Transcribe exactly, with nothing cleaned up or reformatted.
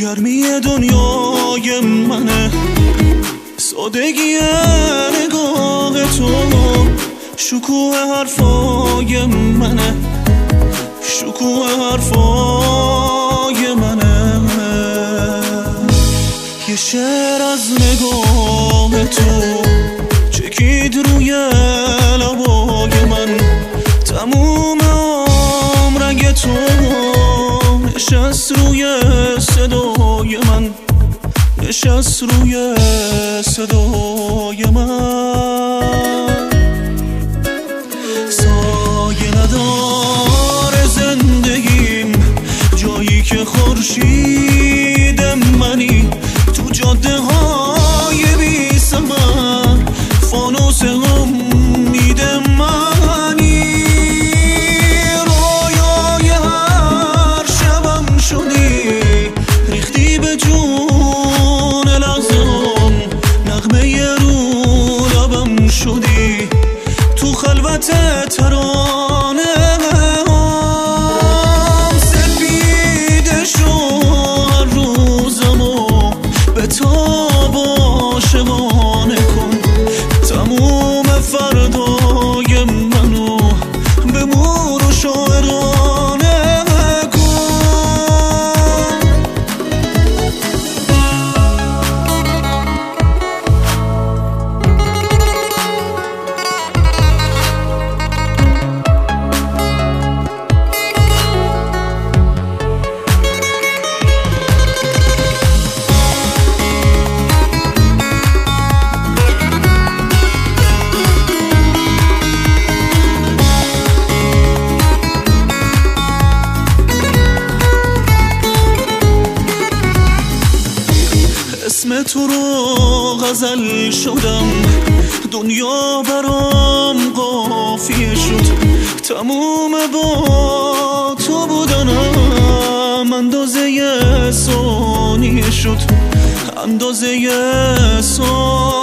گرمی دنیای منه، سادگی نگاه تو شکوه حرفای منه، شکوه حرفای منه. یه شعر از نگاه تو چکید روی لبای من، تموم عمر رنگ تو نشست روی صدای من، نشست روی صدای من. سایه نداره زندگیم، جایی که خورشید منی، تو جاده های بی ثمر فانوس امید منی. رویای هر شبم شدی، ریختی به جون لحظم، نغمه رو لبم شدی، تو خلوت ترانه هم سپیده شو هر روزمو به تاب عاشقانه کن. تموم فردای منو به مور و شاعرانه کن. اسم تو رو غزل شدم، دنیا برام قافیه شد، تموم با تو بودنم اندازه ثانیه شد، اندازه ثانیه